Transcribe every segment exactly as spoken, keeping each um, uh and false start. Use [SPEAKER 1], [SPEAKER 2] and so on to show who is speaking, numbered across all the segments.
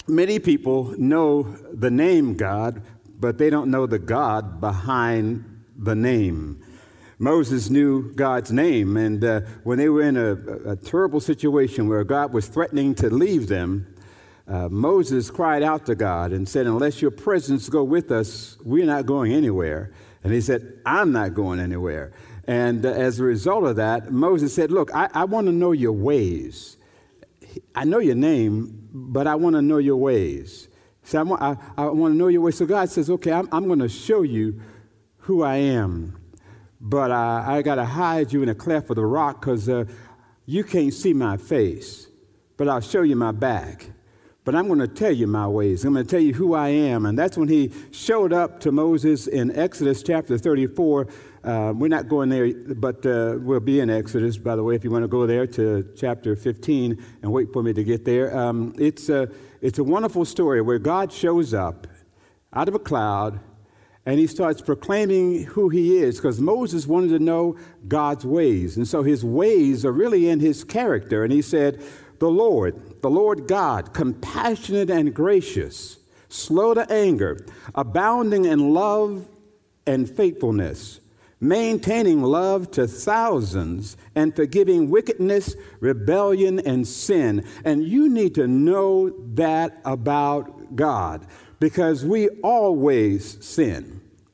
[SPEAKER 1] many people know the name God, but they don't know the God behind the name. Moses knew God's name, and uh, when they were in a, a terrible situation where God was threatening to leave them, uh, Moses cried out to God and said, unless your presence go with us, we're not going anywhere. And he said, I'm not going anywhere. And uh, as a result of that, Moses said, look, I, I want to know your ways. I know your name, but I want to know your ways. So I want, I, I want to know your ways. So God says, okay, I'm, I'm going to show you who I am. But uh, I got to hide you in a cleft of the rock because uh, you can't see my face. But I'll show you my back. But I'm going to tell you my ways. I'm going to tell you who I am. And that's when he showed up to Moses in Exodus chapter thirty-four. Uh, we're not going there, but uh, we'll be in Exodus, by the way, if you want to go there to chapter fifteen and wait for me to get there. Um, it's, a, it's a wonderful story where God shows up out of a cloud, and he starts proclaiming who he is, because Moses wanted to know God's ways. And so his ways are really in his character. And he said, the Lord, the Lord God, compassionate and gracious, slow to anger, abounding in love and faithfulness, maintaining love to thousands, and forgiving wickedness, rebellion, and sin. And you need to know that about God, because we always sin.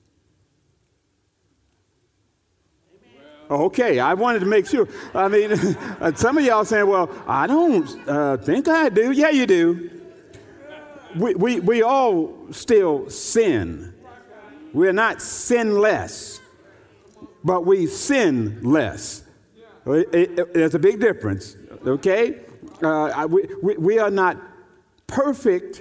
[SPEAKER 1] Okay, I wanted to make sure. I mean, some of y'all saying, well, I don't uh, think I do. Yeah, you do. We, we, we all still sin. We're not sinless, but we sin less. It, it, there's a big difference, okay? Uh, we, we, we are not perfect,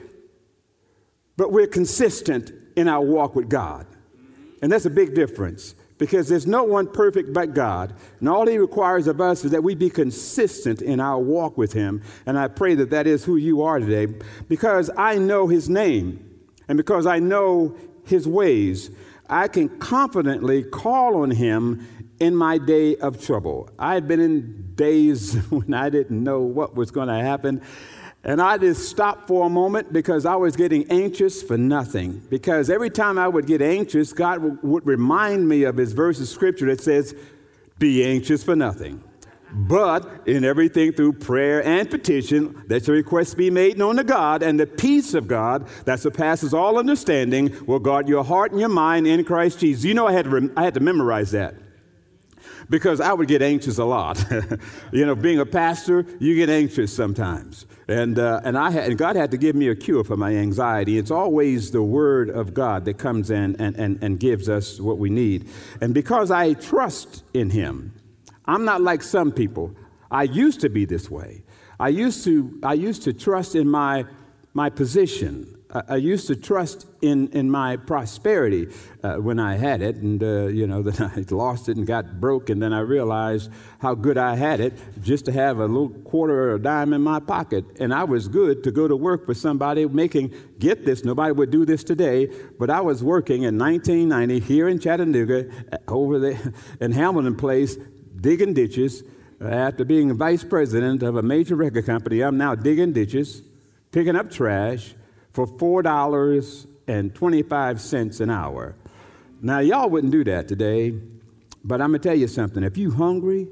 [SPEAKER 1] but we're consistent in our walk with God. And that's a big difference, because there's no one perfect but God. And all he requires of us is that we be consistent in our walk with him. And I pray that that is who you are today, because I know his name and because I know his ways. I can confidently call on him in my day of trouble. I had been in days when I didn't know what was going to happen. And I just stopped for a moment because I was getting anxious for nothing. Because every time I would get anxious, God w- would remind me of his verse of scripture that says, be anxious for nothing. But in everything through prayer and petition, let your requests be made known to God, and the peace of God that surpasses all understanding will guard your heart and your mind in Christ Jesus. You know, I had to, rem- I had to memorize that, because I would get anxious a lot. You know, being a pastor, you get anxious sometimes. And uh, and I had, and God had to give me a cure for my anxiety. It's always the word of God that comes in and, and, and gives us what we need. And because I trust in him, I'm not like some people. I used to be this way. I used to I used to trust in my my position. I used to trust in, in my prosperity uh, when I had it, and, uh, you know, then I lost it and got broke, and then I realized how good I had it just to have a little quarter or a dime in my pocket, and I was good to go to work for somebody making, get this, nobody would do this today, but I was working in nineteen ninety here in Chattanooga, over there in Hamilton Place, digging ditches. After being vice president of a major record company, I'm now digging ditches, picking up trash, for four dollars and twenty-five cents an hour. Now, y'all wouldn't do that today, but I'm going to tell you something. If you're hungry,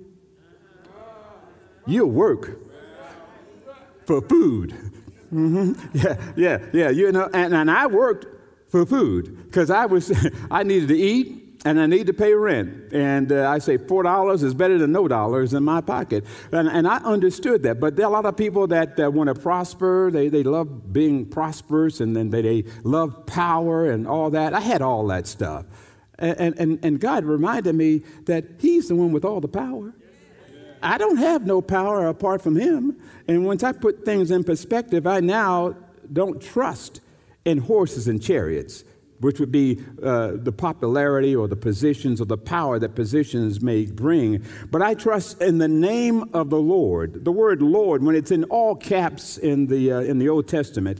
[SPEAKER 1] you'll work for food. Mm-hmm. Yeah, yeah, yeah. You know, and, and I worked for food because I was, I needed to eat. And I need to pay rent. And uh, I say four dollars is better than no dollars in my pocket. And, and I understood that. But there are a lot of people that uh, want to prosper. They, they love being prosperous, and then they, they love power and all that. I had all that stuff. And, and, and God reminded me that he's the one with all the power. I don't have no power apart from him. And once I put things in perspective, I now don't trust in horses and chariots, which would be uh, the popularity or the positions or the power that positions may bring. But I trust in the name of the Lord. The word Lord, when it's in all caps in the uh, in the Old Testament,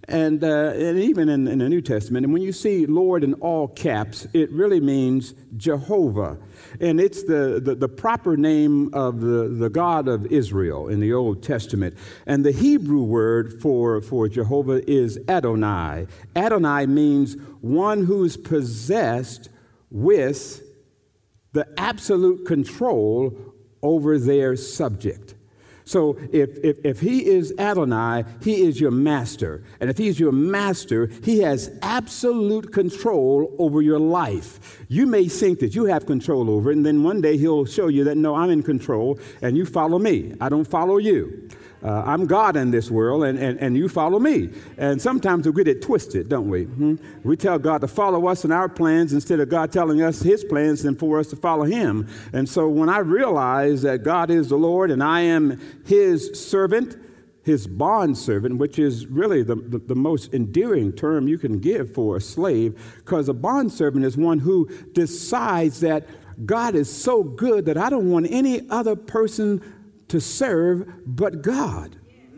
[SPEAKER 1] And, uh, and even in, in the New Testament, and when you see Lord in all caps, it really means Jehovah. And it's the, the, the proper name of the, the God of Israel in the Old Testament. And the Hebrew word for, for Jehovah is Adonai. Adonai means one who's possessed with the absolute control over their subject. So if, if, if he is Adonai, he is your master. And if he's your master, he has absolute control over your life. You may think that you have control over it, and then one day he'll show you that, no, I'm in control, and you follow me. I don't follow you. Uh, I'm God in this world, and, and, and you follow me. And sometimes we get it twisted, don't we? Hmm? We tell God to follow us in our plans instead of God telling us his plans and for us to follow him. And so when I realize that God is the Lord and I am his servant, his bond servant, which is really the, the, the most endearing term you can give for a slave, because a bond servant is one who decides that God is so good that I don't want any other person to serve but God,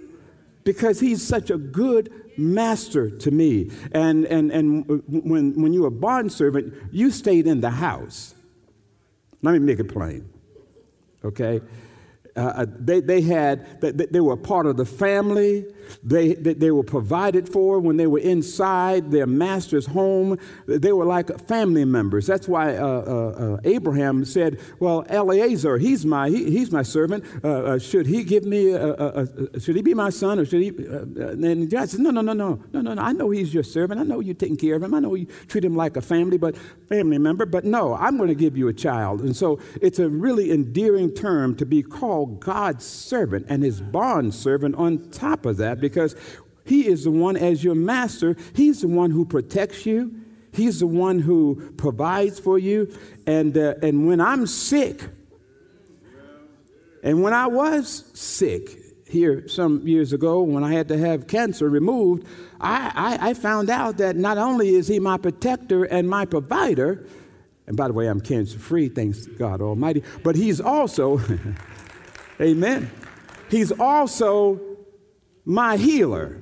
[SPEAKER 1] because he's such a good master to me. And and and when when you're a bond servant, you stayed in the house. Let me make it plain, okay? Uh, they they had they, they were a part of the family. They, they they were provided for when they were inside their master's home. They were like family members. That's why uh, uh, uh, Abraham said, "Well, Eliezer, he's my he, he's my servant. Uh, uh, should he give me? A, a, a, should he be my son, or should he?" Uh, and God said, "No, no, no, no, no, no, no. I know he's your servant. I know you're taking care of him. I know you treat him like a family, but family member. But no, I'm going to give you a child." And so it's a really endearing term to be called God's servant and his bond servant on top of that, because he is the one, as your master, he's the one who protects you. He's the one who provides for you. And, uh, and when I'm sick, and when I was sick here some years ago, when I had to have cancer removed, I, I, I found out that not only is he my protector and my provider, and by the way, I'm cancer-free, thanks to God Almighty, but he's also, amen, he's also my healer,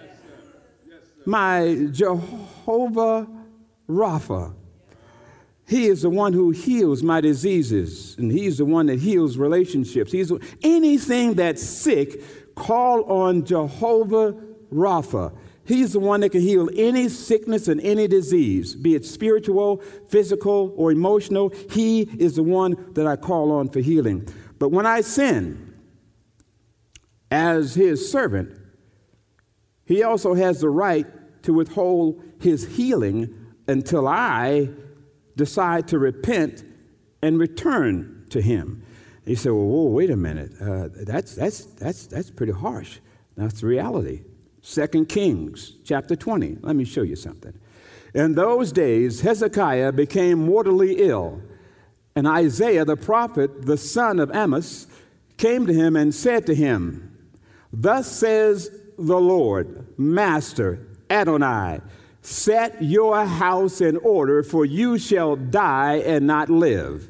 [SPEAKER 1] my Jehovah Rapha. He is the one who heals my diseases, and he's the one that heals relationships. He's anything that's sick, call on Jehovah Rapha. He's the one that can heal any sickness and any disease, be it spiritual, physical, or emotional. He is the one that I call on for healing. But when I sin, as his servant, he also has the right to withhold his healing until I decide to repent and return to him. He said, well, whoa, wait a minute. Uh, that's, that's, that's, that's pretty harsh. That's the reality. Second Kings chapter twenty. Let me show you something. In those days, Hezekiah became mortally ill, and Isaiah the prophet, the son of Amos, came to him and said to him, "Thus says the Lord, Master Adonai, set your house in order, for you shall die and not live."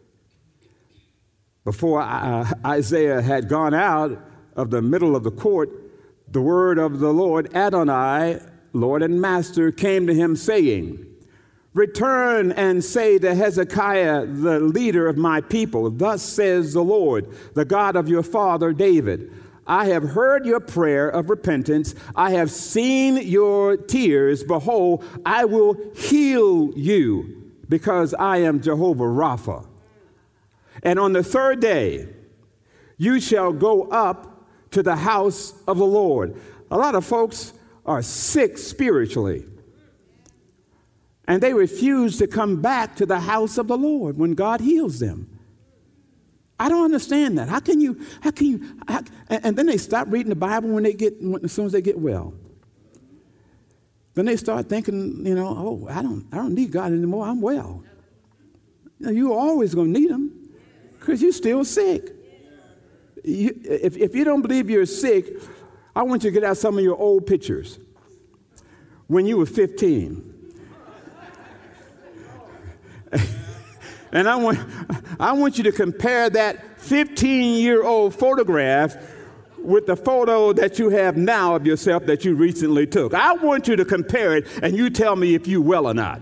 [SPEAKER 1] Before uh, Isaiah had gone out of the middle of the court, the word of the Lord, Adonai, Lord and Master, came to him saying, "Return and say to Hezekiah, the leader of my people, thus says the Lord, the God of your father David, I have heard your prayer of repentance. I have seen your tears. Behold, I will heal you, because I am Jehovah Rapha. And on the third day, you shall go up to the house of the Lord." A lot of folks are sick spiritually, and they refuse to come back to the house of the Lord when God heals them. I don't understand that. How can you, how can you, how, and, and then they stop reading the Bible when they get, when, as soon as they get well. Then they start thinking, you know, oh, I don't, I don't need God anymore. I'm well. You know, you're always going to need him because you're still sick. You, if, if you don't believe you're sick, I want you to get out some of your old pictures when you were fifteen. And I want, I want you to compare that fifteen-year-old photograph with the photo that you have now of yourself that you recently took. I want you to compare it, and you tell me if you well or not.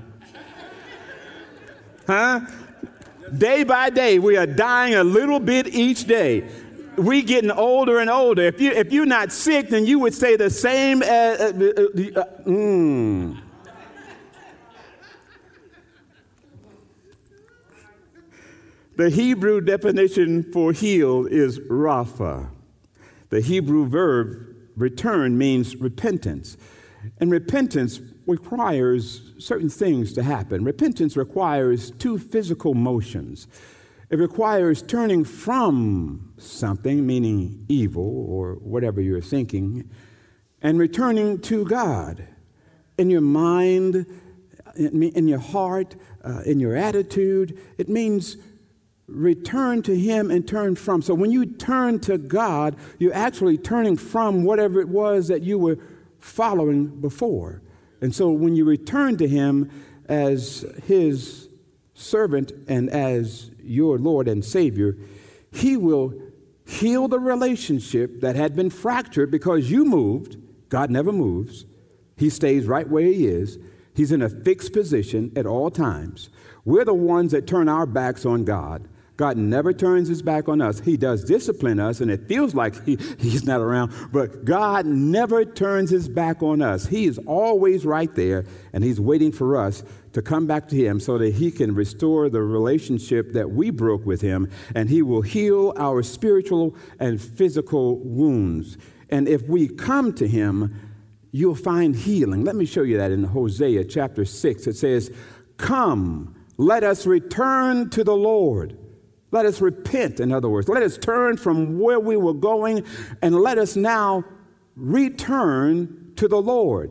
[SPEAKER 1] Huh? Day by day, we are dying a little bit each day. We getting older and older. If you if you're not sick, then you would say the same as. Uh, uh, uh, mm. The Hebrew definition for heal is rapha. The Hebrew verb return means repentance. And repentance requires certain things to happen. Repentance requires two physical motions. It requires turning from something, meaning evil or whatever you're thinking, and returning to God in your mind, in your heart, uh, in your attitude. It means return to him and turn from. So when you turn to God, you're actually turning from whatever it was that you were following before. And so when you return to him as his servant and as your Lord and Savior, he will heal the relationship that had been fractured because you moved. God never moves. He stays right where he is. He's in a fixed position at all times. We're the ones that turn our backs on God. God never turns his back on us. He does discipline us, and it feels like he, he's not around, but God never turns his back on us. He is always right there, and he's waiting for us to come back to him so that he can restore the relationship that we broke with him, and he will heal our spiritual and physical wounds. And if we come to him, you'll find healing. Let me show you that in Hosea chapter six. It says, "Come, let us return to the Lord. Let us repent," in other words. Let us turn from where we were going, and let us now return to the Lord.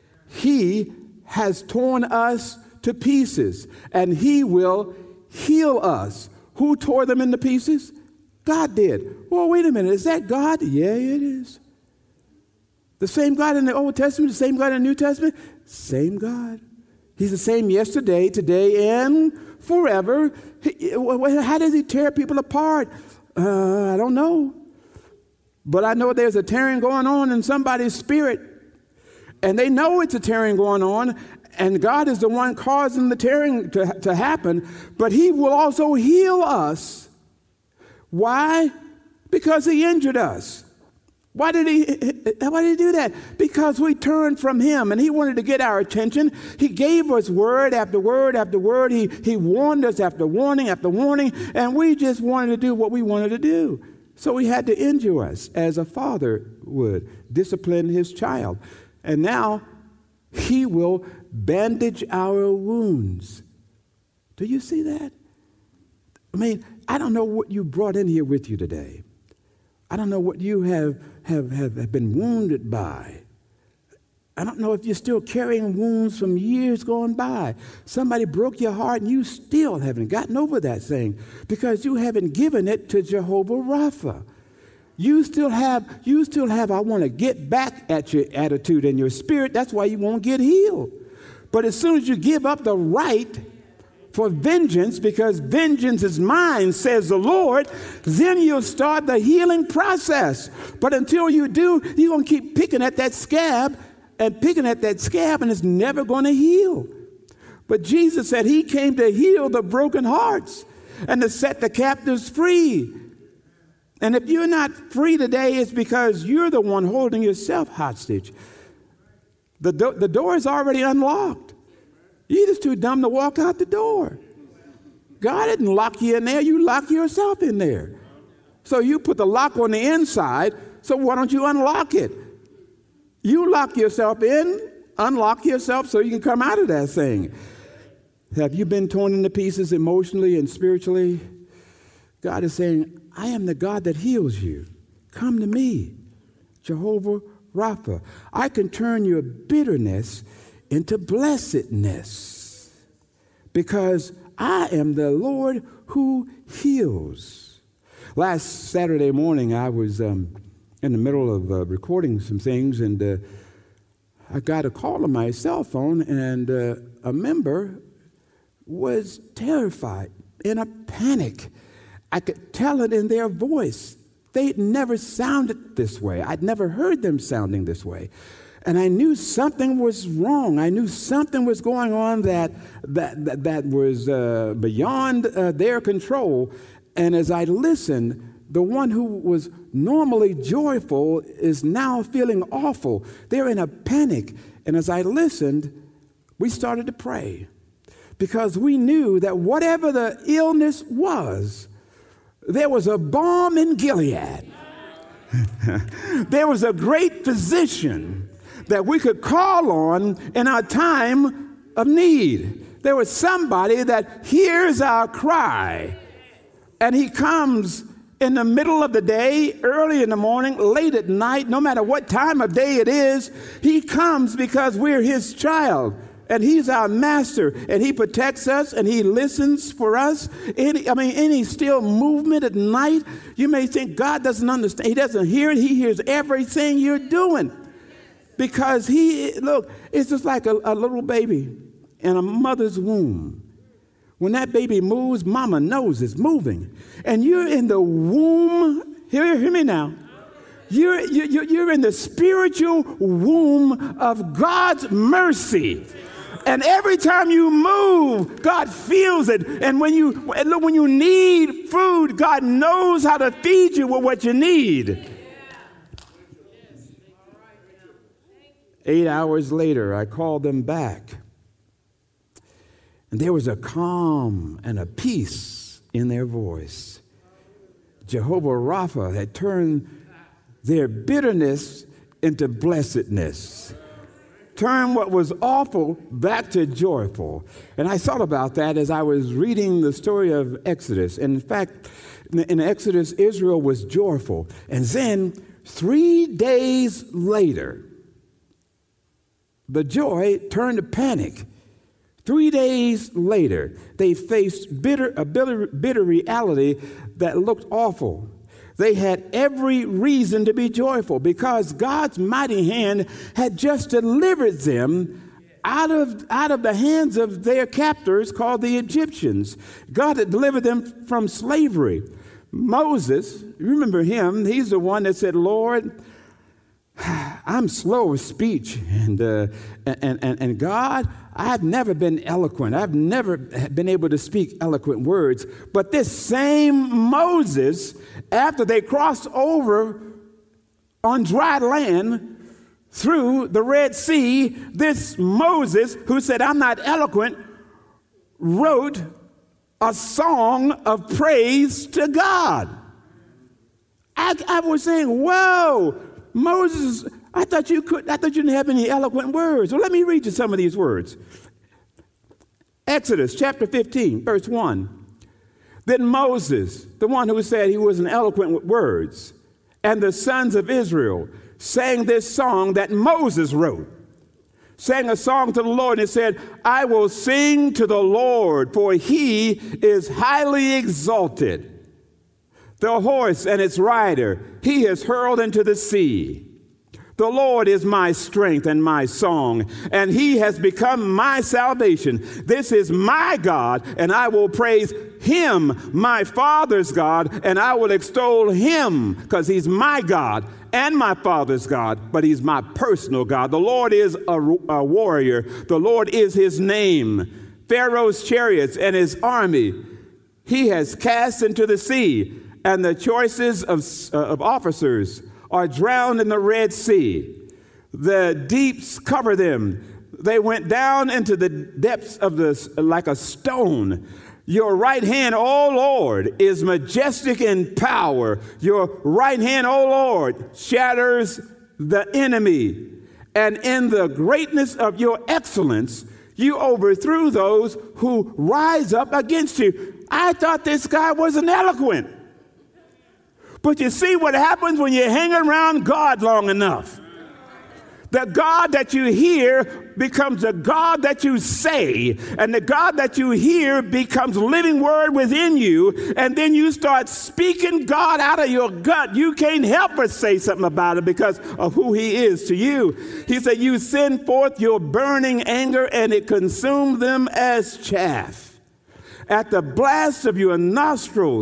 [SPEAKER 1] He has torn us to pieces, and he will heal us. Who tore them into pieces? God did. Well, wait a minute. Is that God? Yeah, it is. The same God in the Old Testament, the same God in the New Testament, same God. He's the same yesterday, today, and forever. How does he tear people apart? Uh, I don't know. But I know there's a tearing going on in somebody's spirit. And they know it's a tearing going on. And God is the one causing the tearing to, to happen. But he will also heal us. Why? Because he injured us. Why did he, why did he do that? Because we turned from him, and he wanted to get our attention. He gave us word after word after word. He, he warned us after warning after warning, and we just wanted to do what we wanted to do. So he had to injure us as a father would, discipline his child. And now he will bandage our wounds. Do you see that? I mean, I don't know what you brought in here with you today. I don't know what you have, have, have, have been wounded by. I don't know if you're still carrying wounds from years gone by. Somebody broke your heart and you still haven't gotten over that thing because you haven't given it to Jehovah Rapha. You still have, you still have, I want to get back at your attitude and your spirit. That's why you won't get healed. But as soon as you give up the right for vengeance, because vengeance is mine, says the Lord, then you'll start the healing process. But until you do, you're going to keep picking at that scab and picking at that scab, and it's never going to heal. But Jesus said he came to heal the broken hearts and to set the captives free. And if you're not free today, it's because you're the one holding yourself hostage. The, do- the door is already unlocked. You're just too dumb to walk out the door. God didn't lock you in there. You lock yourself in there. So you put the lock on the inside, so why don't you unlock it? You lock yourself in, unlock yourself so you can come out of that thing. Have you been torn into pieces emotionally and spiritually? God is saying, I am the God that heals you. Come to me, Jehovah Rapha. I can turn your bitterness into blessedness because I am the Lord who heals. Last Saturday morning, I was um, in the middle of uh, recording some things, and uh, I got a call on my cell phone, and uh, a member was terrified, in a panic. I could tell it in their voice. They never sounded this way. I'd never heard them sounding this way. And I knew something was wrong. I knew something was going on that, that, that, that was uh, beyond uh, their control. And as I listened, the one who was normally joyful is now feeling awful. They're in a panic. And as I listened, we started to pray because we knew that whatever the illness was, there was a balm in Gilead. There was a great physician that we could call on in our time of need. There was somebody that hears our cry, and he comes in the middle of the day, early in the morning, late at night, no matter what time of day it is. He comes because we're his child, and he's our master, and he protects us, and he listens for us. Any, I mean, any still movement at night, you may think God doesn't understand. He doesn't hear it. He hears everything you're doing. Because he, look, it's just like a, a little baby in a mother's womb. When that baby moves, mama knows it's moving. And you're in the womb, hear, hear me now. You're, you're, you're in the spiritual womb of God's mercy. And every time you move, God feels it. And when you, look, when you need food, God knows how to feed you with what you need. Eight hours later, I called them back. And there was a calm and a peace in their voice. Jehovah Rapha had turned their bitterness into blessedness. Turned what was awful back to joyful. And I thought about that as I was reading the story of Exodus. And in fact, in Exodus, Israel was joyful. And then three days later, the joy turned to panic. Three days later, they faced bitter, a bitter, bitter reality that looked awful. They had every reason to be joyful because God's mighty hand had just delivered them out of, out of the hands of their captors called the Egyptians. God had delivered them from slavery. Moses, you remember him, he's the one that said, Lord, I'm slow of speech, and, uh, and, and, and God, I've never been eloquent. I've never been able to speak eloquent words. But this same Moses, after they crossed over on dry land through the Red Sea, this Moses, who said, I'm not eloquent, wrote a song of praise to God. I, I was saying, whoa, Moses, I thought you could, I thought you didn't have any eloquent words. Well, let me read you some of these words. Exodus chapter fifteen, verse one. Then Moses, the one who said he wasn't eloquent with words, and the sons of Israel sang this song that Moses wrote. Sang a song to the Lord, and it said, I will sing to the Lord, for he is highly exalted. The horse and its rider he has hurled into the sea. The Lord is my strength and my song, and he has become my salvation. This is my God, and I will praise him, my father's God, and I will extol him, because he's my God and my father's God, but he's my personal God. The Lord is a, a warrior. The Lord is his name. Pharaoh's chariots and his army he has cast into the sea, and the choices of, uh, of officers are drowned in the Red Sea. The deeps cover them. They went down into the depths of this like a stone. Your right hand, O Lord, is majestic in power. Your right hand, O Lord, shatters the enemy. And in the greatness of your excellence, you overthrew those who rise up against you. I thought this guy wasn't eloquent. But you see what happens when you hang around God long enough. The God that you hear becomes the God that you say, and the God that you hear becomes living word within you, and then you start speaking God out of your gut. You can't help but say something about it because of who he is to you. He said, you send forth your burning anger, and it consumed them as chaff. At the blast of your nostrils,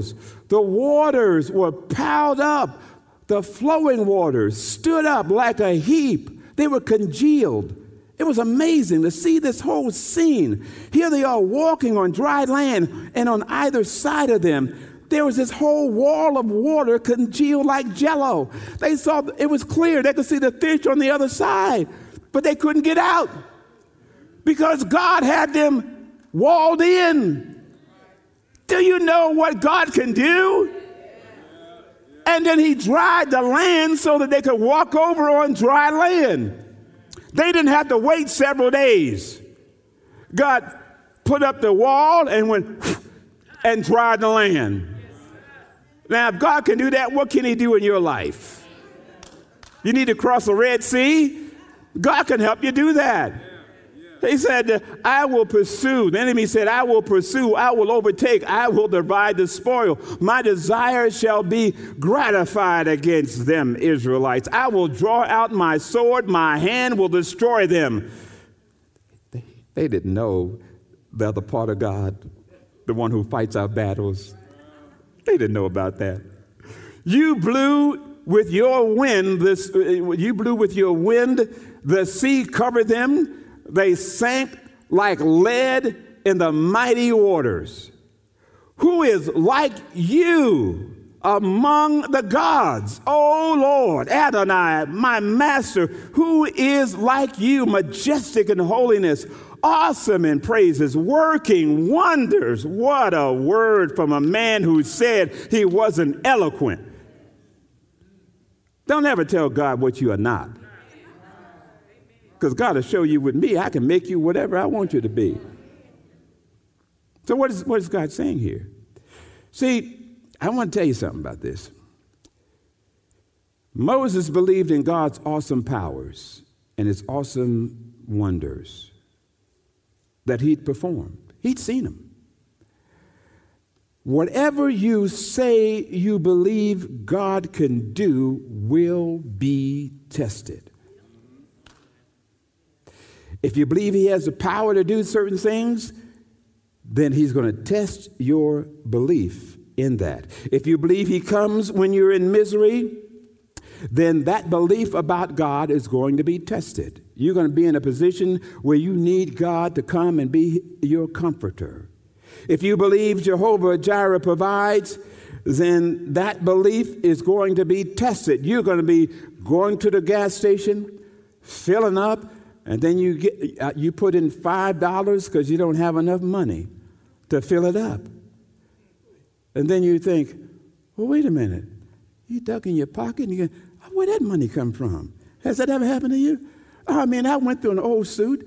[SPEAKER 1] The waters were piled up. The flowing waters stood up like a heap. They were congealed. It was amazing to see this whole scene. Here they are walking on dry land, and on either side of them, there was this whole wall of water congealed like jello. They saw, it was clear. They could see the fish on the other side, but they couldn't get out because God had them walled in. Do you know what God can do? And then he dried the land so that they could walk over on dry land. They didn't have to wait several days. God put up the wall and went and dried the land. Now, if God can do that, what can he do in your life? You need to cross the Red Sea? God can help you do that. He said, I will pursue. The enemy said, I will pursue, I will overtake, I will divide the spoil. My desire shall be gratified against them, Israelites. I will draw out my sword, my hand will destroy them. They, they didn't know the other part of God, the one who fights our battles. They didn't know about that. You blew with your wind, this, you blew with your wind, the sea covered them. They sank like lead in the mighty waters. Who is like you among the gods? O Lord, Adonai, my master, who is like you, majestic in holiness, awesome in praises, working wonders. What a word from a man who said he wasn't eloquent. Don't ever tell God what you are not. Because God will show you with me, I can make you whatever I want you to be. So what is, what is God saying here? See, I want to tell you something about this. Moses believed in God's awesome powers and his awesome wonders that he'd performed. He'd seen them. Whatever you say you believe God can do will be tested. If you believe he has the power to do certain things, then he's going to test your belief in that. If you believe he comes when you're in misery, then that belief about God is going to be tested. You're going to be in a position where you need God to come and be your comforter. If you believe Jehovah Jireh provides, then that belief is going to be tested. You're going to be going to the gas station, filling up, and then you get uh, you put in five dollars because you don't have enough money to fill it up. And then you think, well, wait a minute. You dug in your pocket and you go, where'd that money come from? Has that ever happened to you? Oh, I mean, I went through an old suit.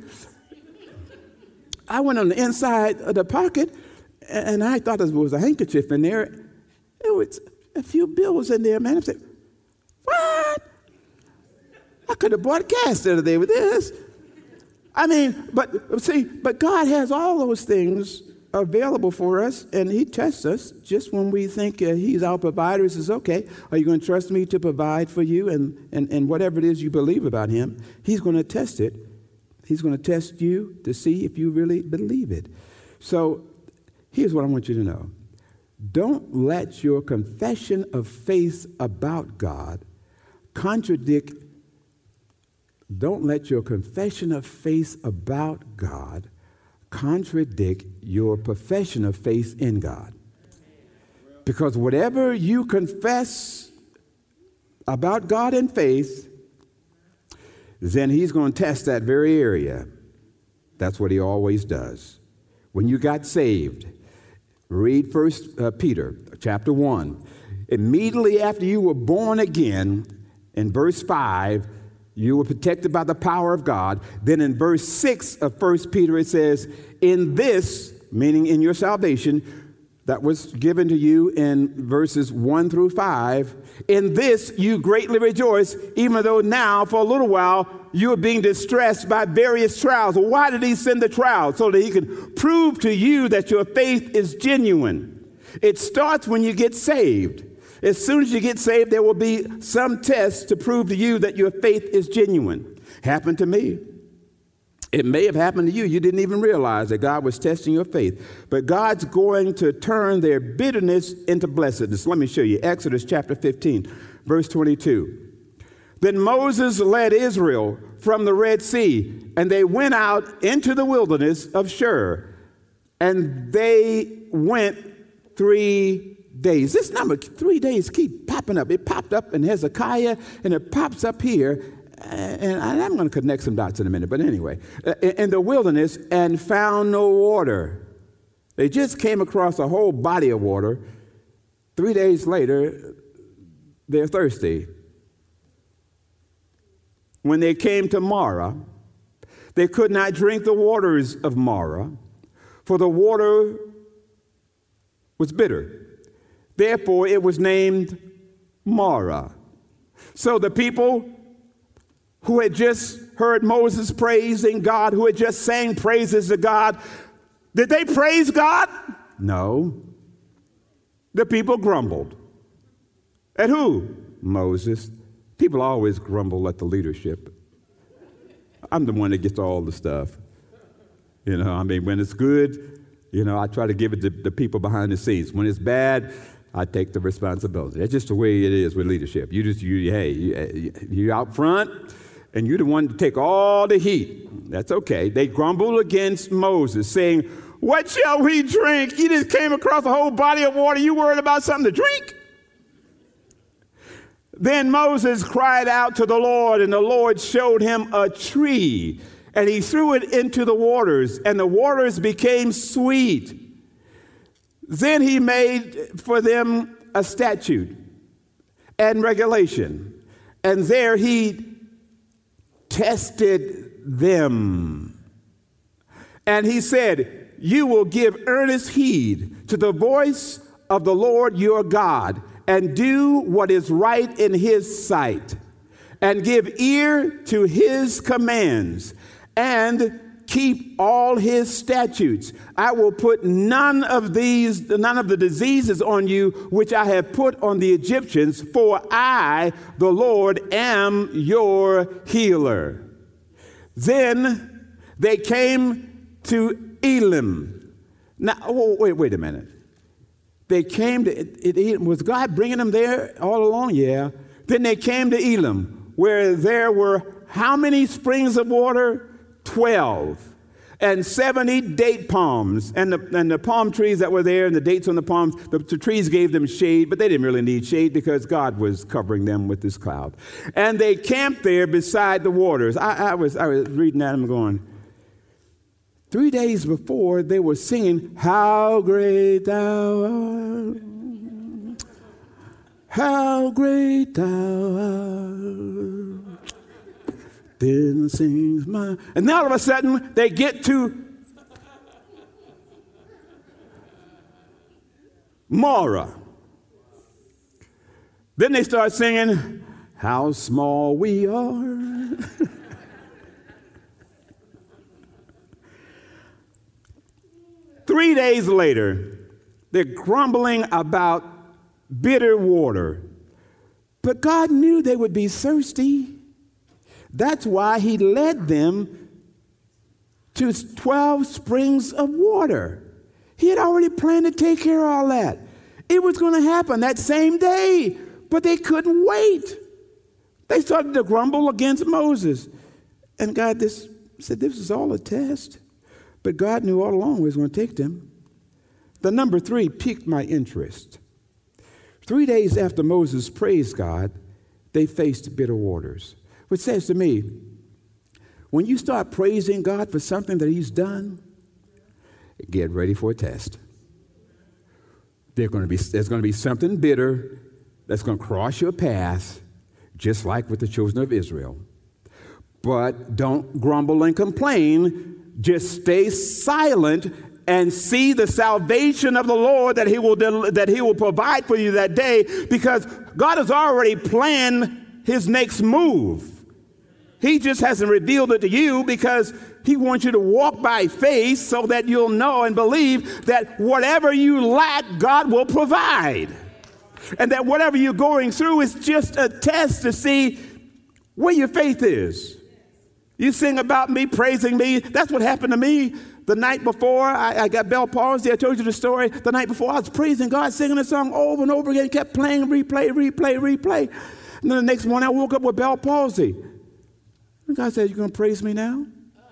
[SPEAKER 1] I went on the inside of the pocket, and I thought there was a handkerchief in there. There was a few bills in there, man. I said, what? I could have bought gas the other day with this. I mean, but see, but God has all those things available for us, and he tests us just when we think uh, he's our provider. He says, okay, are you going to trust me to provide for you? And, and, and whatever it is you believe about him, he's going to test it. He's going to test you to see if you really believe it. So here's what I want you to know. Don't let your confession of faith about God contradict Don't let your confession of faith about God contradict your profession of faith in God. Because whatever you confess about God in faith, then he's going to test that very area. That's what he always does. When you got saved, read First uh, Peter chapter one. Immediately after you were born again, in verse five, you were protected by the power of God. Then in verse six of First Peter, it says, in this, meaning in your salvation, that was given to you in verses one through five, in this you greatly rejoice, even though now, for a little while, you are being distressed by various trials. Well, why did he send the trials? So that he can prove to you that your faith is genuine. It starts when you get saved. As soon as you get saved, there will be some tests to prove to you that your faith is genuine. Happened to me. It may have happened to you. You didn't even realize that God was testing your faith. But God's going to turn their bitterness into blessedness. Let me show you. Exodus chapter fifteen, verse twenty-two. Then Moses led Israel from the Red Sea, and they went out into the wilderness of Shur. And they went three days. This number, three days, keep popping up. It popped up in Hezekiah, and it pops up here. And I'm going to connect some dots in a minute. But anyway, in the wilderness, and found no water. They just came across a whole body of water. Three days later, they're thirsty. When they came to Marah, they could not drink the waters of Marah, for the water was bitter. Therefore, it was named Marah. So the people who had just heard Moses praising God, who had just sang praises to God, did they praise God? No. The people grumbled. At who? Moses. People always grumble at the leadership. I'm the one that gets all the stuff. You know, I mean, when it's good, you know, I try to give it to the people behind the scenes. When it's bad, I take the responsibility. That's just the way it is with leadership. You just, you, hey, you, you're out front, and you're the one to take all the heat. That's okay. They grumbled against Moses, saying, what shall we drink? You just came across a whole body of water. You worried about something to drink? Then Moses cried out to the Lord, and the Lord showed him a tree, and he threw it into the waters, and the waters became sweet. Then he made for them a statute and regulation, and there he tested them. And he said, you will give earnest heed to the voice of the Lord your God, and do what is right in his sight, and give ear to his commands, and keep all his statutes. I will put none of these, none of the diseases on you which I have put on the Egyptians, for I, the Lord, am your healer. Then they came to Elim. Now, oh, wait, wait a minute. They came to, it, it, was God bringing them there all along? Yeah. Then they came to Elim, where there were how many springs of water? Twelve. And seventy date palms. And the, and the palm trees that were there and the dates on the palms, the, the trees gave them shade, but they didn't really need shade because God was covering them with this cloud. And they camped there beside the waters. I, I, was, I was reading that and I'm going, three days before, they were singing, how great thou art, how great thou art. Then sings my... And now all of a sudden, they get to Marah. Then they start singing, how small we are. Three days later, they're grumbling about bitter water. But God knew they would be thirsty. That's why he led them to twelve springs of water. He had already planned to take care of all that. It was going to happen that same day, but they couldn't wait. They started to grumble against Moses. And God this, said, this is all a test. But God knew all along where he was going to take them. The number three piqued my interest. Three days after Moses praised God, they faced bitter waters. Which says to me, when you start praising God for something that he's done, get ready for a test. There's going to be, there's going to be something bitter that's going to cross your path, just like with the children of Israel. But don't grumble and complain. Just stay silent and see the salvation of the Lord that he will, that he will provide for you that day, because God has already planned his next move. He just hasn't revealed it to you because he wants you to walk by faith so that you'll know and believe that whatever you lack, God will provide. And that whatever you're going through is just a test to see where your faith is. You sing about me, praising me. That's what happened to me the night before. I, I got Bell palsy. I told you the story. The night before, I was praising God, singing the song over and over again, kept playing, replay, replay, replay. And then the next morning, I woke up with Bell palsy. And God said, "You going to praise me now?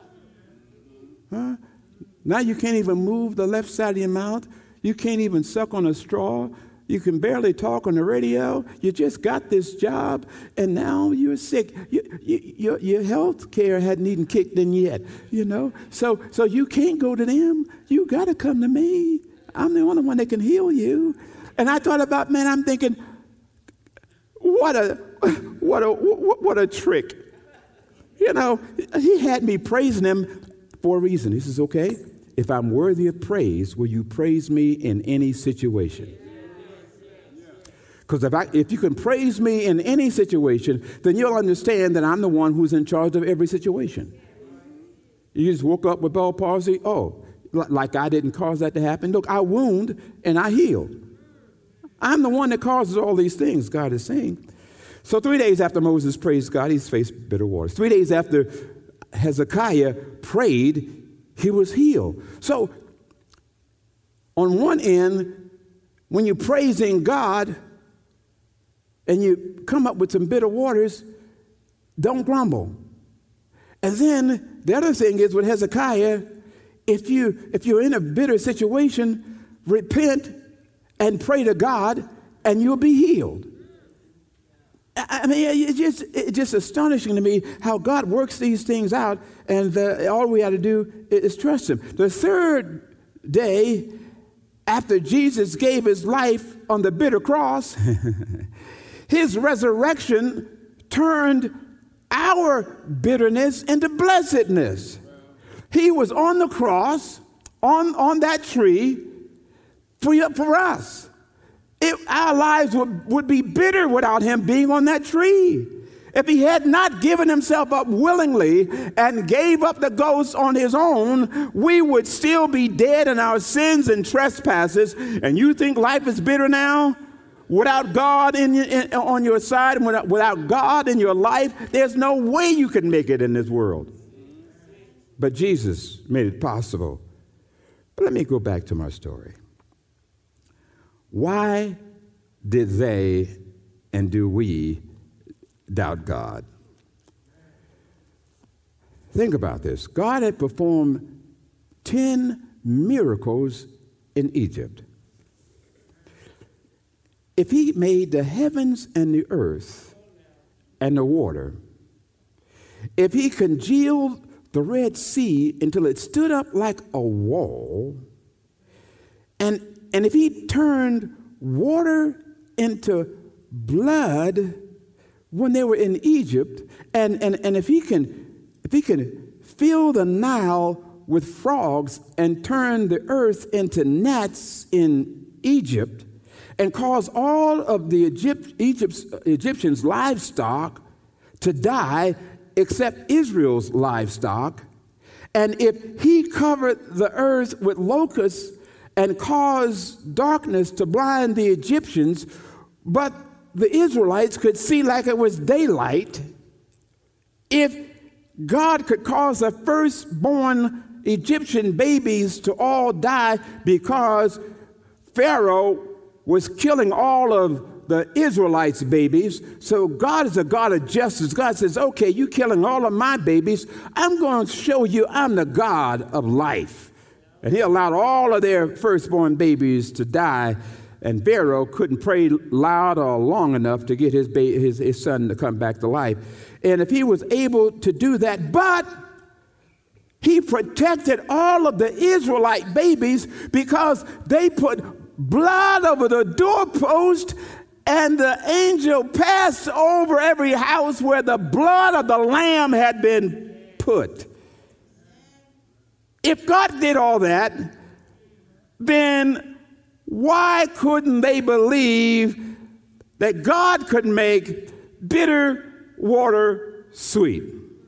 [SPEAKER 1] Huh? Now you can't even move the left side of your mouth. You can't even suck on a straw. You can barely talk on the radio. You just got this job, and now you're sick. You, you, your, your health care hadn't even kicked in yet, you know. So, so you can't go to them. You got to come to me. I'm the only one that can heal you." And I thought about, man, I'm thinking, what a, what a, what a trick. You know, he had me praising him for a reason. He says, "Okay, if I'm worthy of praise, will you praise me in any situation?" Because if, I, if you can praise me in any situation, then you'll understand that I'm the one who's in charge of every situation. You just woke up with Bell palsy. Oh, like I didn't cause that to happen. Look, I wound and I healed. I'm the one that causes all these things, God is saying. So three days after Moses praised God, he's faced bitter waters. Three days after Hezekiah prayed, he was healed. So on one end, when you're praising God, and you come up with some bitter waters, don't grumble. And then the other thing is with Hezekiah, if, you, if you're in a bitter situation, repent and pray to God and you'll be healed. I mean, it's just, it's just astonishing to me how God works these things out, and uh, all we have to do is trust him. The third day after Jesus gave his life on the bitter cross, his resurrection turned our bitterness into blessedness. He was on the cross, on, on that tree, for, for us. It, our lives would, would be bitter without him being on that tree. If he had not given himself up willingly and gave up the ghost on his own, we would still be dead in our sins and trespasses. And you think life is bitter now? Without God in, in, on your side, and without, without God in your life, there's no way you can make it in this world. But Jesus made it possible. But let me go back to my story. Why did they and do we doubt God? Think about this. God had performed ten miracles in Egypt. If he made the heavens and the earth and the water, if he congealed the Red Sea until it stood up like a wall, and, and if he turned water into blood when they were in Egypt, and, and, and if he can if he can fill the Nile with frogs and turn the earth into gnats in Egypt, and cause all of the Egypt, Egypt's, Egyptians' livestock to die except Israel's livestock. And if he covered the earth with locusts and caused darkness to blind the Egyptians, but the Israelites could see like it was daylight, if God could cause the firstborn Egyptian babies to all die because Pharaoh was killing all of the Israelites' babies. So God is a God of justice. God says, okay, you killing all of my babies. I'm going to show you I'm the God of life. And he allowed all of their firstborn babies to die. And Pharaoh couldn't pray loud or long enough to get his, ba- his, his son to come back to life. And if he was able to do that, but he protected all of the Israelite babies because they put blood over the doorpost, and the angel passed over every house where the blood of the lamb had been put. If God did all that, then why couldn't they believe that God could make bitter water sweet?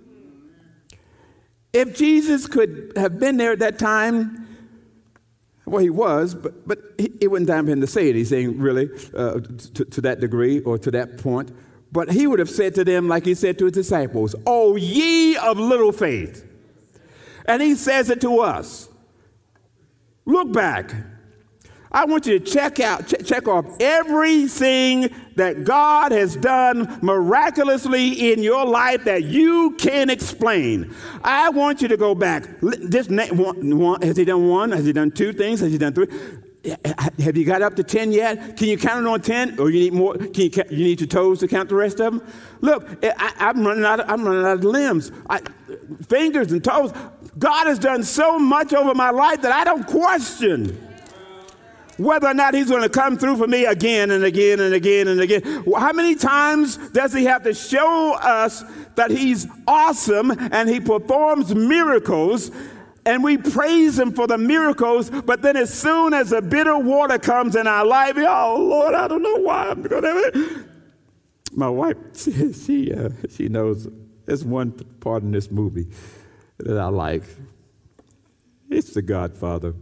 [SPEAKER 1] If Jesus could have been there at that time, well, he was, but, but it wasn't time for him to say anything, really, uh, to, to that degree or to that point. But he would have said to them, like he said to his disciples, "O ye of little faith." And he says it to us. Look back. I want you to check out, ch- check off everything that God has done miraculously in your life that you can explain. I want you to go back. Just name one, one, has he done one? Has he done two things? Has he done three? Have you got up to ten yet? Can you count it on ten, or you need more? Can you, you need your toes to count the rest of them? Look, I, I'm running out. Of, I'm running out of limbs, I, fingers and toes. God has done so much over my life that I don't question whether or not he's going to come through for me again and again and again and again. How many times does he have to show us that he's awesome and he performs miracles? And we praise him for the miracles, but then as soon as a bitter water comes in our life, oh, Lord, I don't know why I'm going to... My wife, she she, uh, she knows there's one part in this movie that I like. It's The Godfather.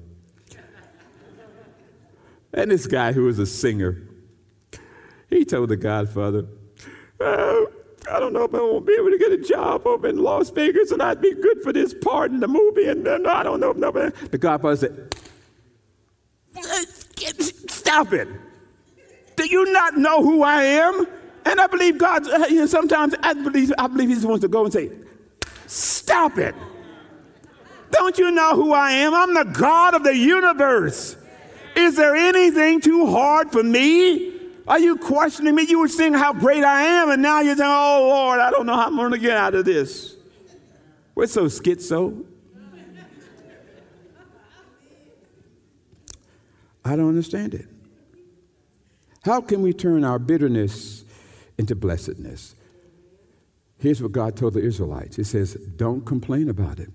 [SPEAKER 1] And this guy who was a singer, he told The Godfather, oh, I don't know if I won't be able to get a job over in Las Vegas and I'd be good for this part in the movie. And then I don't know if nobody. The Godfather said, stop it. Do you not know who I am? And I believe God, you know, sometimes I believe, I believe he just wants to go and say, stop it. Don't you know who I am? I'm the God of the universe. Is there anything too hard for me? Are you questioning me? You were saying how great I am, and now you're saying, oh, Lord, I don't know how I'm going to get out of this. We're so schizo. I don't understand it. How can we turn our bitterness into blessedness? Here's what God told the Israelites. He says, don't complain about it.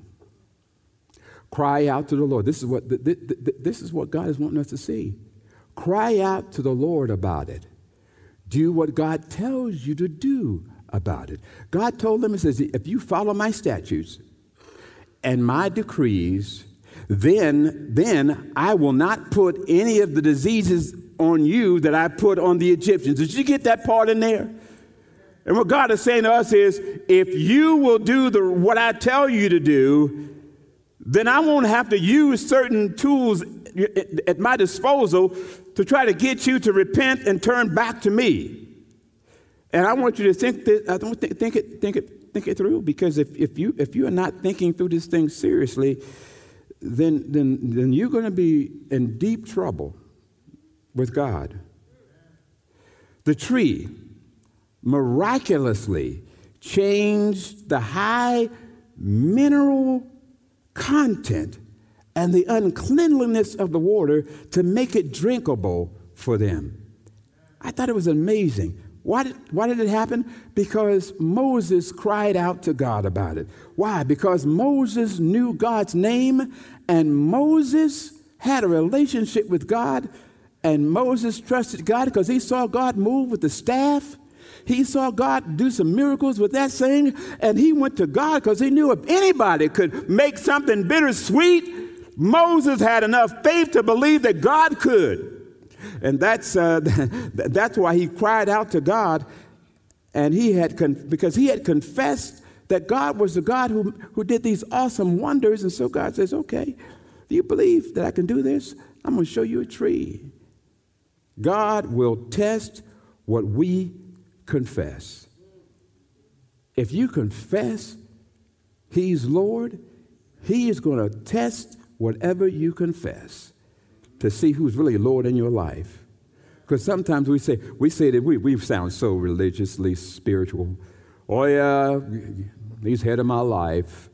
[SPEAKER 1] Cry out to the Lord. This is what, this is what God is wanting us to see. Cry out to the Lord about it. Do what God tells you to do about it. God told them, he says, if you follow my statutes and my decrees, then, then I will not put any of the diseases on you that I put on the Egyptians. Did you get that part in there? And what God is saying to us is, if you will do the what I tell you to do, then I won't have to use certain tools at my disposal to try to get you to repent and turn back to me. And I want you to think that I don't think, think it think it think it through, because if, if you if you are not thinking through this thing seriously, then then then you're going to be in deep trouble with God. The tree miraculously changed the high mineral content and the uncleanliness of the water to make it drinkable for them. I thought it was amazing. Why did, why did it happen? Because Moses cried out to God about it. Why? Because Moses knew God's name, and Moses had a relationship with God, and Moses trusted God because he saw God move with the staff. He saw God do some miracles with that thing, and he went to God because he knew if anybody could make something bittersweet, Moses had enough faith to believe that God could. And that's uh, that's why he cried out to God, and he had con- because he had confessed that God was the God who, who did these awesome wonders. And so God says, okay, do you believe that I can do this? I'm going to show you a tree. God will test what we confess. If you confess he's Lord, he is going to test whatever you confess to see who's really Lord in your life. Because sometimes we say we say that we, we sound so religiously spiritual. Oh yeah, he's head of my life.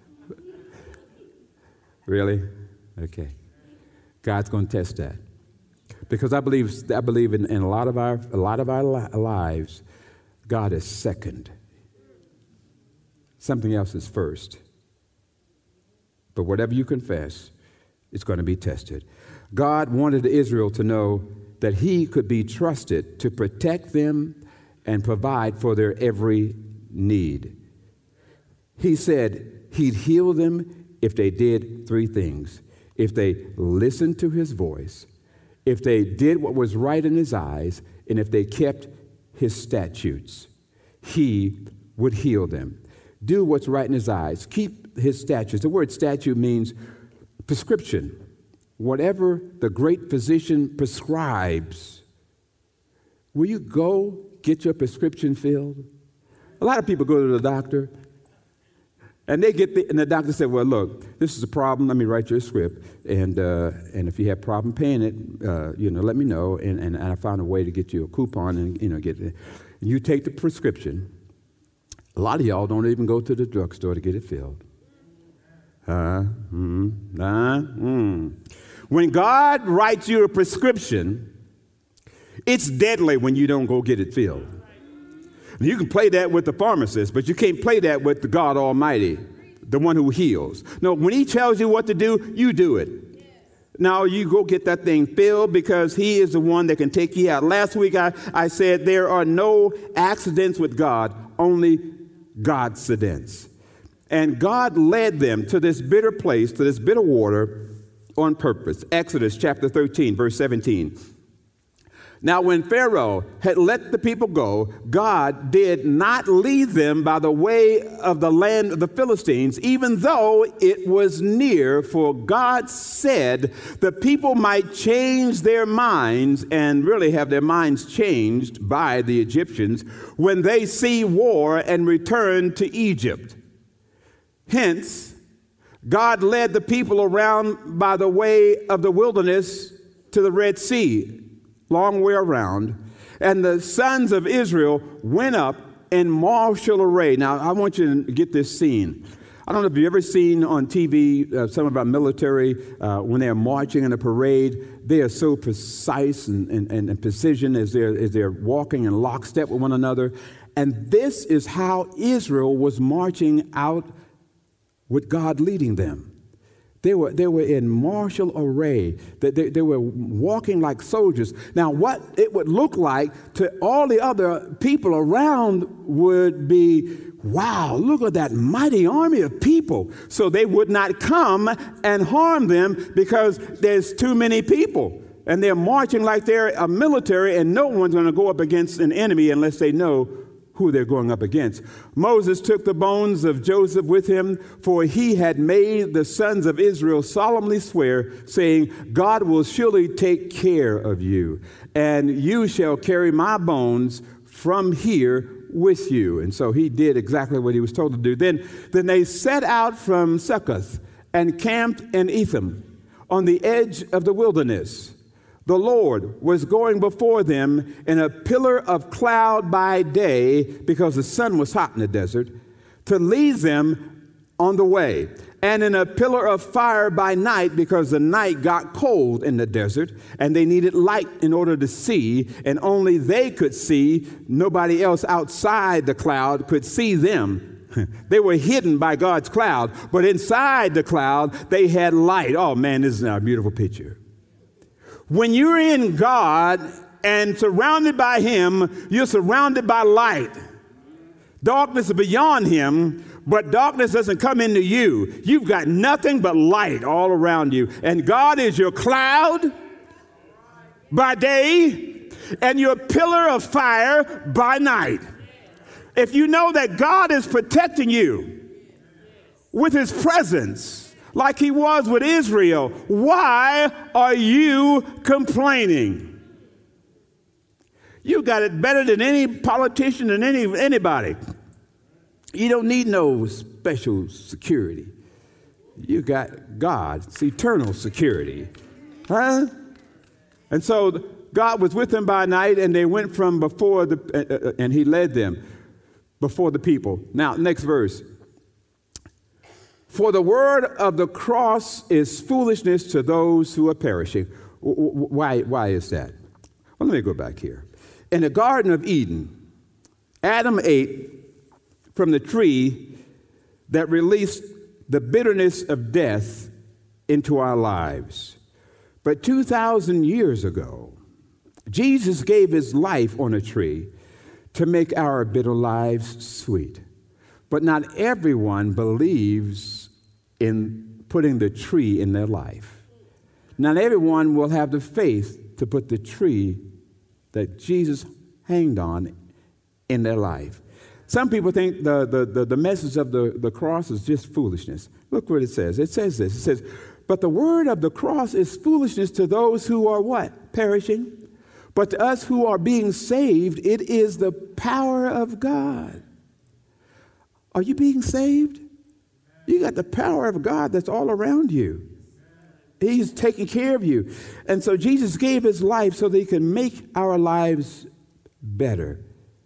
[SPEAKER 1] Really? Okay. God's going to test that. Because I believe I believe in, in a lot of our a lot of our li- lives, God is second. Something else is first. But whatever you confess, it's going to be tested. God wanted Israel to know that he could be trusted to protect them and provide for their every need. He said he'd heal them if they did three things. If they listened to his voice, if they did what was right in his eyes, and if they kept his statutes. he would heal them. Do what's right in his eyes. Keep his statutes. The word statute means prescription. Whatever the great physician prescribes, will you go get your prescription filled? A lot of people go to the doctor, and they get the, and the doctor said, well, look, this is a problem. Let me write you a script. And uh, and if you have a problem paying it, uh, you know, let me know. And, and, and I found a way to get you a coupon and, you know, get it. You take the prescription. A lot of y'all don't even go to the drugstore to get it filled. Uh, mm, uh, mm. When God writes you a prescription, it's deadly when you don't go get it filled. You can play that with the pharmacist, but you can't play that with the God Almighty, the one who heals. No, when he tells you what to do, you do it. Now you go get that thing filled because he is the one that can take you out. Last week I, I said there are no accidents with God, only Godcidents. And God led them to this bitter place, to this bitter water on purpose. Exodus chapter thirteen, verse seventeen. Now, when Pharaoh had let the people go, God did not lead them by the way of the land of the Philistines, even though it was near, for God said the people might change their minds and really have their minds changed by the Egyptians when they see war and return to Egypt. Hence, God led the people around by the way of the wilderness to the Red Sea, long way around, and the sons of Israel went up in martial array. Now, I want you to get this scene. I don't know if you've ever seen on T V uh, some of our military, uh, when they're marching in a parade, they are so precise and, and, and precision as they're, as they're walking in lockstep with one another. And this is how Israel was marching out with God leading them. They were, they were in martial array. They, they, they were walking like soldiers. Now, what it would look like to all the other people around would be, wow, look at that mighty army of people. So they would not come and harm them because there's too many people. And they're marching like they're a military, and no one's going to go up against an enemy unless they know who they're going up against. Moses took the bones of Joseph with him, for he had made the sons of Israel solemnly swear, saying, God will surely take care of you, and you shall carry my bones from here with you. And so he did exactly what he was told to do. Then, then they set out from Succoth and camped in Etham on the edge of the wilderness. The Lord was going before them in a pillar of cloud by day, because the sun was hot in the desert, to lead them on the way, and in a pillar of fire by night, because the night got cold in the desert, and they needed light in order to see, and only they could see. Nobody else outside the cloud could see them. They were hidden by God's cloud, but inside the cloud, they had light. Oh, man, this is a beautiful picture. When you're in God and surrounded by him, you're surrounded by light. Darkness is beyond him, but darkness doesn't come into you. You've got nothing but light all around you. And God is your cloud by day and your pillar of fire by night. If you know that God is protecting you with his presence, like he was with Israel, why are you complaining? You got it better than any politician and any anybody. You don't need no special security. You got God's eternal security. Huh? And so God was with them by night, and they went from before the, uh, and he led them before the people. Now, next verse. For the word of the cross is foolishness to those who are perishing. Why, why is that? Well, let me go back here. In the Garden of Eden, Adam ate from the tree that released the bitterness of death into our lives. But two thousand years ago, Jesus gave his life on a tree to make our bitter lives sweet. But not everyone believes in putting the tree in their life. Not everyone will have the faith to put the tree that Jesus hanged on in their life. Some people think the, the, the, the message of the, the cross is just foolishness. Look what it says. It says this. It says, but the word of the cross is foolishness to those who are what? Perishing. But to us who are being saved, it is the power of God. Are you being saved? You got the power of God that's all around you. He's taking care of you. And so Jesus gave his life so that he can make our lives better.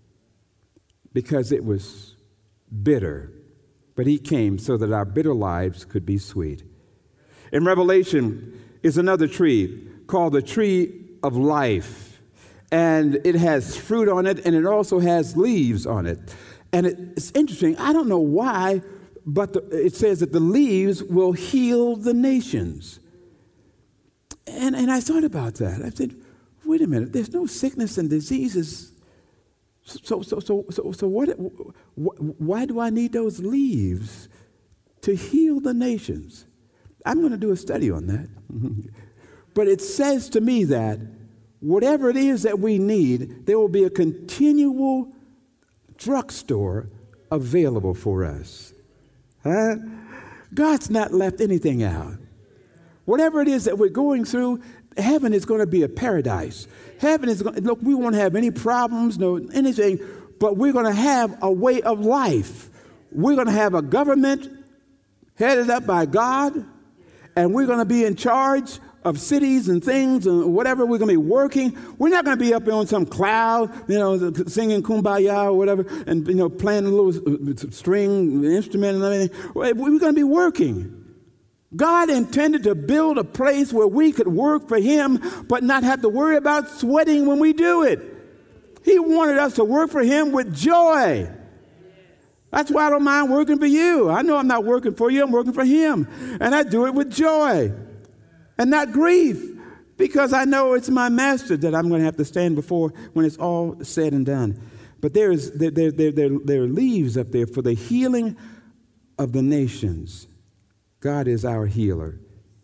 [SPEAKER 1] Because it was bitter. But he came so that our bitter lives could be sweet. In Revelation is another tree called the tree of life. And it has fruit on it, and it also has leaves on it. And it, it's interesting. I don't know why, but the, it says that the leaves will heal the nations. And, and I thought about that. I said, wait a minute. There's no sickness and diseases. So, so, so, so, so what, wh- why do I need those leaves to heal the nations? I'm going to do a study on that. But it says to me that whatever it is that we need, there will be a continual drugstore available for us. Huh? God's not left anything out. Whatever it is that we're going through, heaven is going to be a paradise. Heaven is going, look, we won't have any problems, no anything, but we're going to have a way of life. We're going to have a government headed up by God, and we're going to be in charge of cities and things and whatever. We're going to be working. We're not going to be up on some cloud, you know, singing Kumbaya or whatever, and, you know, playing a little string instrument and everything. We're going to be working. God intended to build a place where we could work for him, but not have to worry about sweating when we do it. He wanted us to work for him with joy. That's why I don't mind working for you. I know I'm not working for you. I'm working for him. And I do it with joy and not grief, because I know it's my master that I'm going to have to stand before when it's all said and done. But there, is, there, there, there, there, there are leaves up there for the healing of the nations. God is our healer.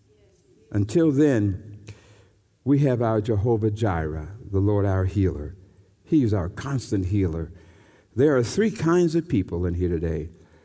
[SPEAKER 1] Until then, we have our Jehovah Jireh, the Lord our healer. He is our constant healer. There are three kinds of people in here today.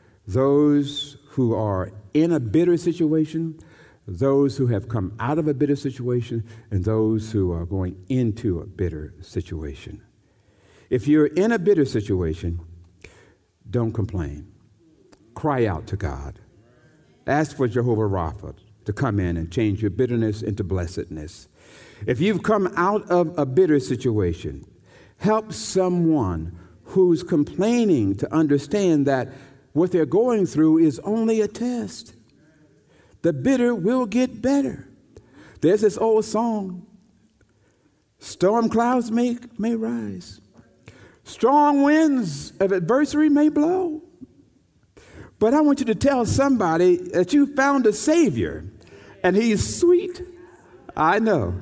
[SPEAKER 1] Those who are in a bitter situation, those who have come out of a bitter situation, and those who are going into a bitter situation. If you're in a bitter situation, don't complain. Cry out to God. Ask for Jehovah Rapha to come in and change your bitterness into blessedness. If you've come out of a bitter situation, help someone who's complaining to understand that what they're going through is only a test. The bitter will get better. There's this old song, storm clouds may, may rise. Strong winds of adversity may blow. But I want you to tell somebody that you found a Savior, and he's sweet. I know.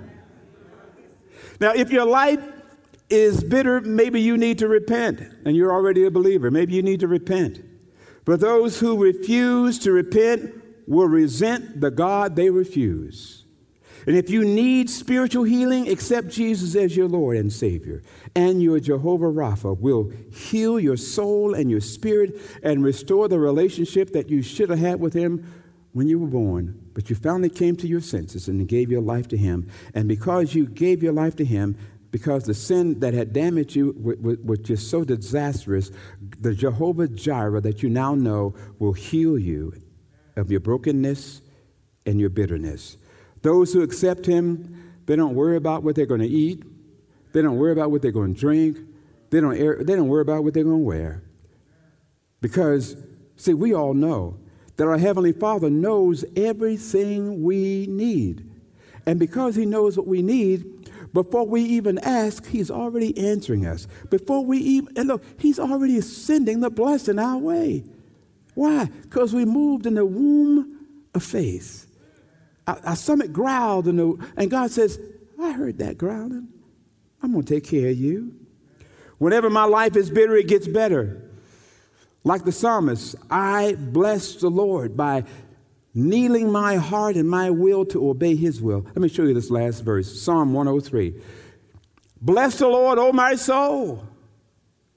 [SPEAKER 1] Now, if your life is bitter, maybe you need to repent, and you're already a believer. Maybe you need to repent. But those who refuse to repent will resent the God they refuse. And if you need spiritual healing, accept Jesus as your Lord and Savior. And your Jehovah Rapha will heal your soul and your spirit and restore the relationship that you should have had with him when you were born. But you finally came to your senses and gave your life to him. And because you gave your life to him, because the sin that had damaged you was just so disastrous, the Jehovah Jireh that you now know will heal you of your brokenness and your bitterness. Those who accept him, they don't worry about what they're going to eat. They don't worry about what they're going to drink. They don't, they don't worry about what they're going to wear. Because, see, we all know that our Heavenly Father knows everything we need. And because he knows what we need, before we even ask, he's already answering us. Before we even, and look, he's already sending the blessing our way. Why? Because we moved in the womb of faith. Our, our stomach growled, and, the, and God says, I heard that growling. I'm going to take care of you. Whenever my life is bitter, it gets better. Like the psalmist, I bless the Lord by kneeling my heart and my will to obey his will. Let me show you this last verse, Psalm one oh three. Bless the Lord, O my soul,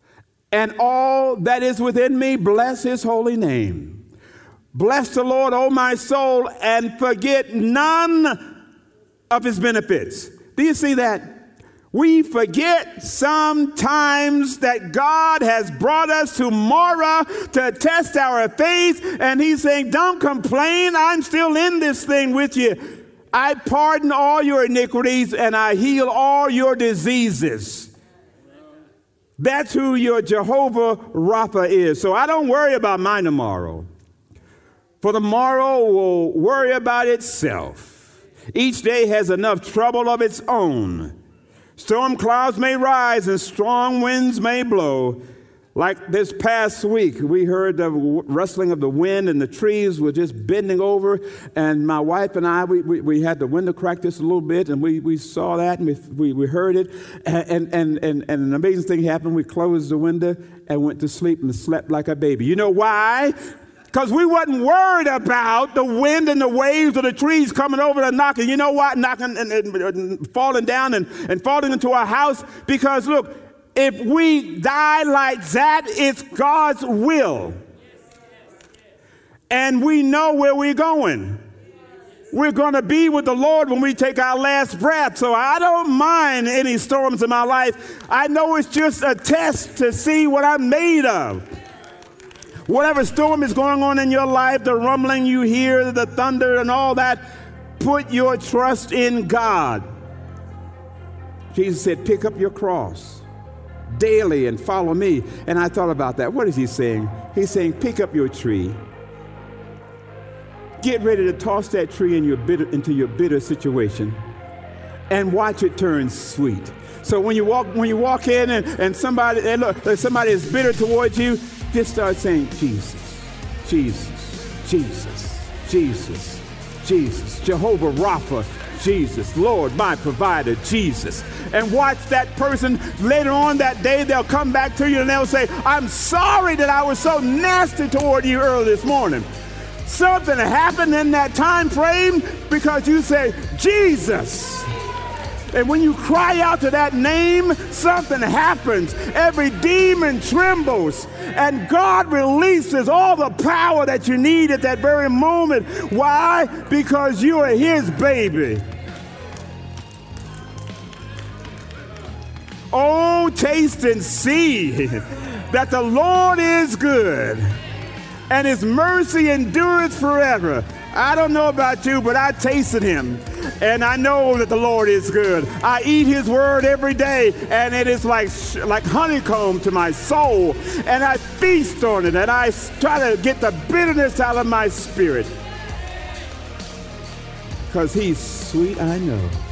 [SPEAKER 1] and all that is within me, bless his holy name. Bless the Lord, O my soul, and forget none of his benefits. Do you see that? We forget sometimes that God has brought us to Mara to test our faith, and he's saying, don't complain, I'm still in this thing with you. I pardon all your iniquities and I heal all your diseases. That's who your Jehovah Rapha is. So I don't worry about my tomorrow, for tomorrow will worry about itself. Each day has enough trouble of its own. Storm clouds may rise and strong winds may blow. Like this past week, we heard the rustling of the wind and the trees were just bending over. And my wife and I, we, we, we had the window cracked just a little bit, and we, we saw that and we, we, we heard it. And, and, and, and an amazing thing happened. We closed the window and went to sleep and slept like a baby. You know why? Because we wasn't worried about the wind and the waves of the trees coming over and knocking. You know what? Knocking and, and, and falling down and, and falling into our house. Because look, if we die like that, it's God's will. And we know where we're going. We're going to be with the Lord when we take our last breath. So I don't mind any storms in my life. I know it's just a test to see what I'm made of. Whatever storm is going on in your life, the rumbling you hear, the thunder and all that, put your trust in God. Jesus said, pick up your cross daily and follow me. And I thought about that. What is he saying? He's saying, pick up your tree. Get ready to toss that tree in your bitter, into your bitter situation and watch it turn sweet. So when you walk, when you walk in and, and somebody, and look, somebody is bitter towards you, just start saying, Jesus, Jesus, Jesus, Jesus, Jesus, Jehovah Rapha, Jesus, Lord, my provider, Jesus. And watch that person later on that day, they'll come back to you and they'll say, I'm sorry that I was so nasty toward you early this morning. Something happened in that time frame because you say, Jesus. And when you cry out to that name, something happens. Every demon trembles. And God releases all the power that you need at that very moment. Why? Because you are his baby. Oh, taste and see that the Lord is good, and his mercy endureth forever. I don't know about you, but I tasted him, and I know that the Lord is good. I eat his word every day, and it is like, like honeycomb to my soul, and I feast on it, and I try to get the bitterness out of my spirit, because he's sweet, I know.